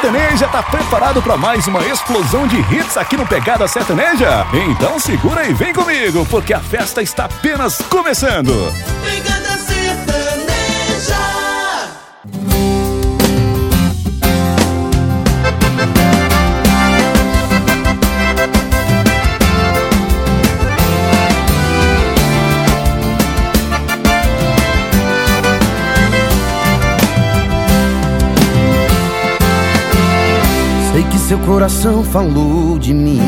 Sertaneja tá preparado para mais uma explosão de hits aqui no Pegada Sertaneja? Então segura e vem comigo, porque a festa está apenas começando. Pegada Sertaneja. Sei que seu coração falou de mim.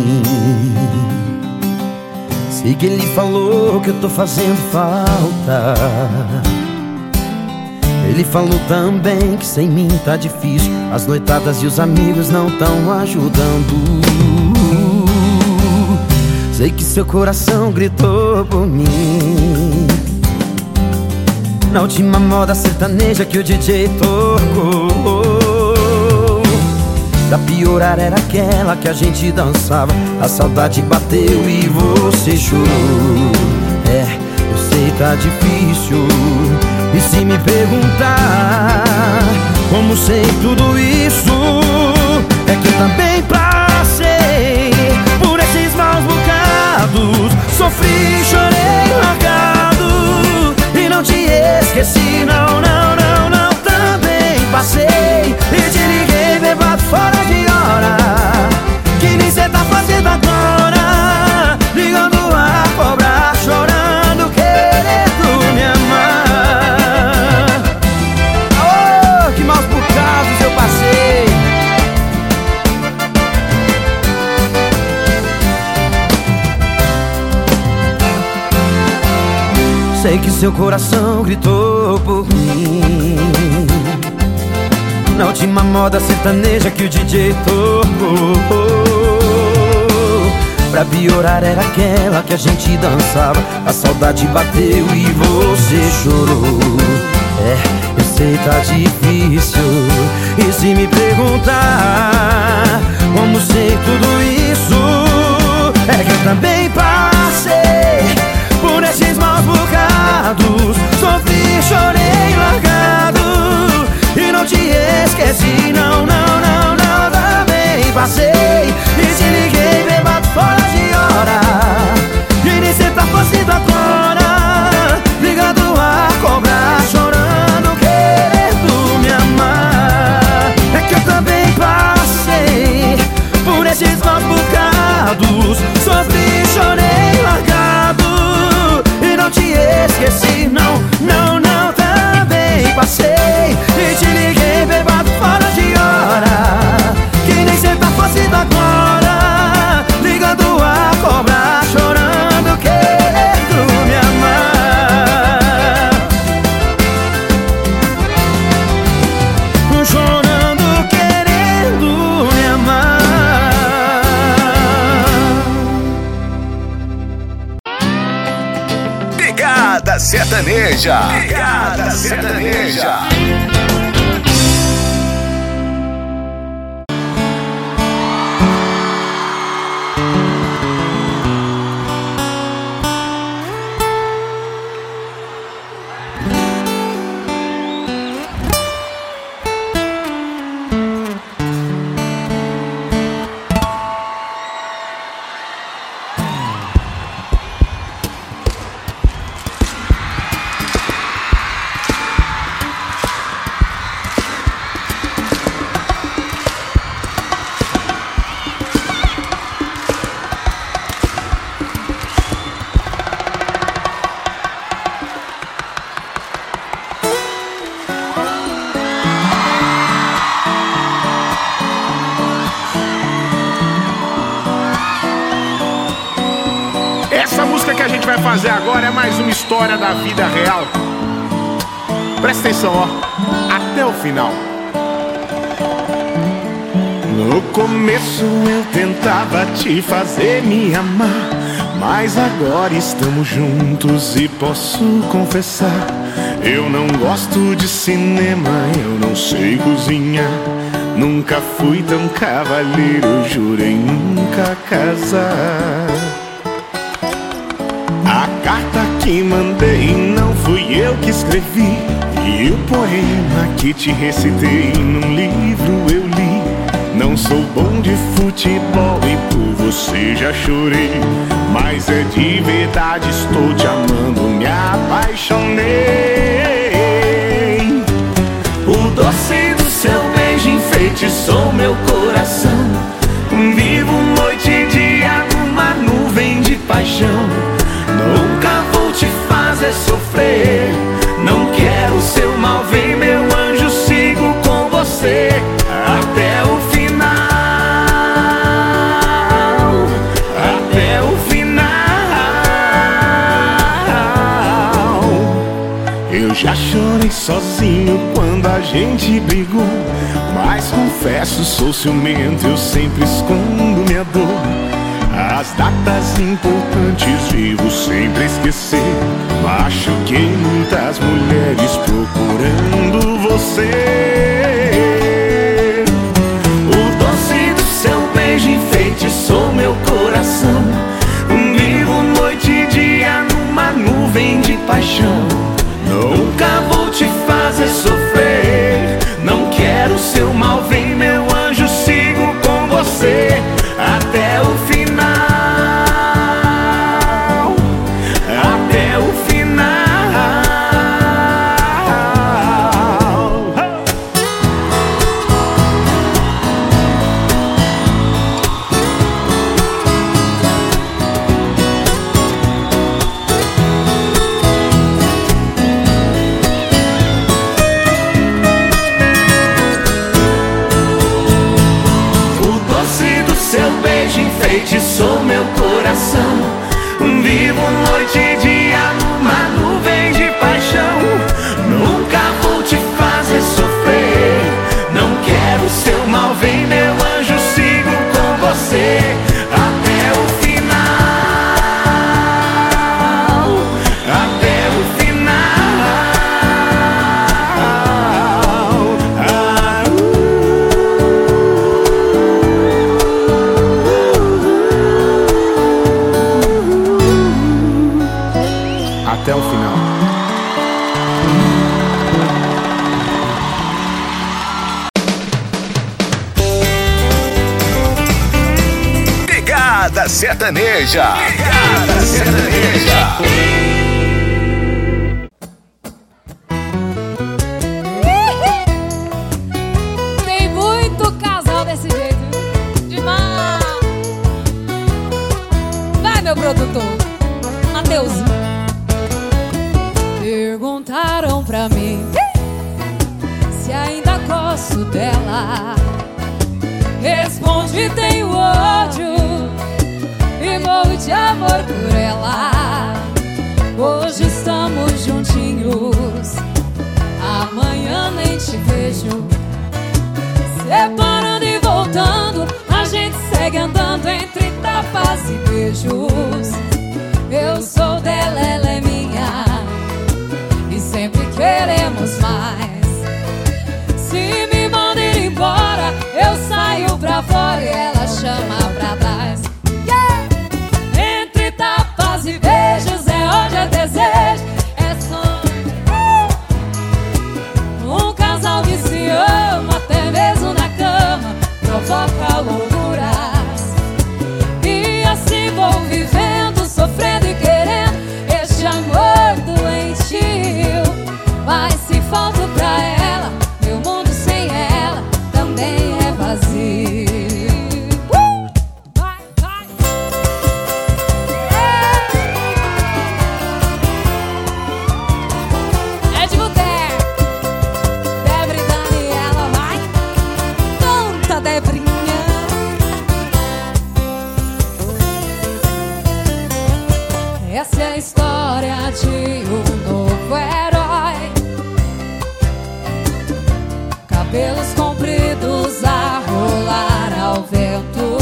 Sei que ele falou que eu tô fazendo falta. Ele falou também que sem mim tá difícil. As noitadas e os amigos não tão ajudando. Sei que seu coração gritou por mim na última moda sertaneja que o DJ tocou. Pra piorar era aquela que a gente dançava. A saudade bateu e você chorou. É, eu sei tá difícil. E se me perguntar como sei tudo isso, é que eu também passei por esses maus bocados. Sofri, chorei, largado e não te esqueci, não, não, não, não. Também passei e te liguei bebado fora de hora, que nem cê tá fazendo agora, ligando a cobrar, chorando, querendo me amar. Oh, que maus bocados eu passei. Sei que seu coração gritou por mim na última moda sertaneja que o DJ tocou. Pra piorar era aquela que a gente dançava. A saudade bateu e você chorou. É, eu sei tá difícil. E se me perguntar como sei tudo isso, é que eu também passei por esses maus bocados. Sofri, chorei, largado e não te esqueci, não, não, não, não. Também passei e te liguei bebado fora de hora, e nem cê tá fazendo agora, ligado a cobrar, chorando, querendo me amar. É que eu também passei por esses maus bocados. Sofri, chorei, largado e não te esqueci, não, não, não. Também passei e te liguei bebado fora de hora, que nem cê tá fazendo agora, ligando a cobrar, chorando, querendo me amar. Chorando, querendo me amar. Pegada Sertaneja. Pegada Sertaneja. Essa música que a gente vai fazer agora é mais uma história da vida real. Presta atenção, ó, até o final. No começo eu tentava te fazer me amar, mas agora estamos juntos e posso confessar, eu não gosto de cinema, eu não sei cozinhar, nunca fui tão cavalheiro, jurei nunca casar. A carta que mandei não fui eu que escrevi, e o poema que te recitei num livro eu li. Não sou bom de futebol e por você já chorei, mas é de verdade, estou te amando, me apaixonei. O doce do seu beijo enfeitiçou meu coração. Vivo noite e dia numa nuvem de paixão. Nunca vou te fazer sofrer, não quero seu mal, vem meu anjo, sigo com você até o final, até o final. Eu já chorei sozinho quando a gente brigou, mas confesso, sou ciumento, eu sempre escondo minha dor. As datas importantes vivo sempre esquecer. Machuquei muitas mulheres procurando você. O doce do seu beijo enfeitiçou meu coração. Vivo noite e dia numa nuvem de paixão. Nunca vou te fazer sofrer, não quero seu mal, vem meu anjo, sigo com você até o final, até o final. Enfeitiçou meu coração. Vivo noite e dia numa nuvem de paixão. Nunca vou te fazer sofrer, não quero seu mal, vem meu anjo, sigo com você até o final, até o final. Até o final. Pegada Sertaneja. Pegada Sertaneja. Tem muito casal desse jeito. Demais. Vai, meu produtor Mateuzinho. Perguntaram pra mim se ainda gosto dela. Respondi, tenho ódio e morro de amor por ela. Hoje estamos juntinhos, amanhã nem te vejo. Separando e voltando, a gente segue andando entre tapas e beijos. Eu sou dela, ela é minha, e sempre queremos mais. Se me manda ir embora, eu saio pra fora e ela chama pra trás. Yeah! Entre tapas e beijos é onde é desejo, é sonho. Um casal que se ama até mesmo na cama provoca loucuras. E assim vou vivendo, sofrendo e querendo este amor doentio. Mas se falto pra ela, meu mundo sem ela também é vazio. Vai, vai. É de Buter, Débora e Daniela, vai. Canta, Debrinha. Essa é a história de um novo herói. Cabelos compridos a rolar ao vento,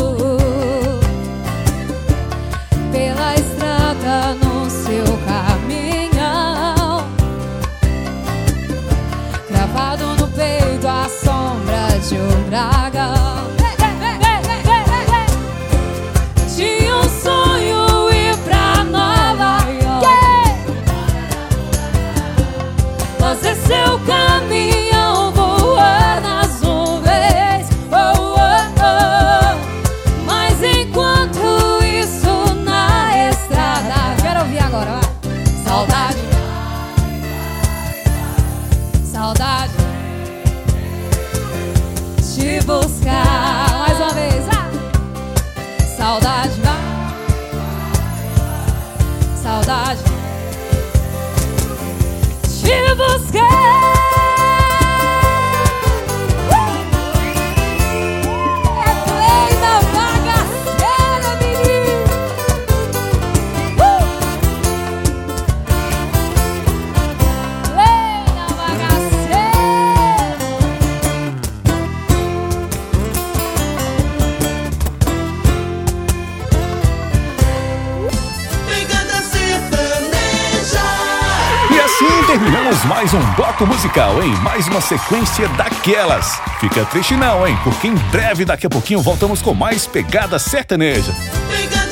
pela estrada no seu caminhão, gravado no peito a sombra de um dragão. Tinha um sonho ir pra Nova York, fazer seu caminhão voar nas nuvens. Oh, oh, buscar. Mais uma vez, saudade vai, saudade te buscar. Terminamos mais um bloco musical, hein? Mais uma sequência daquelas. Fica triste não, hein? Porque em breve, daqui a pouquinho, voltamos com mais Pegada Sertaneja.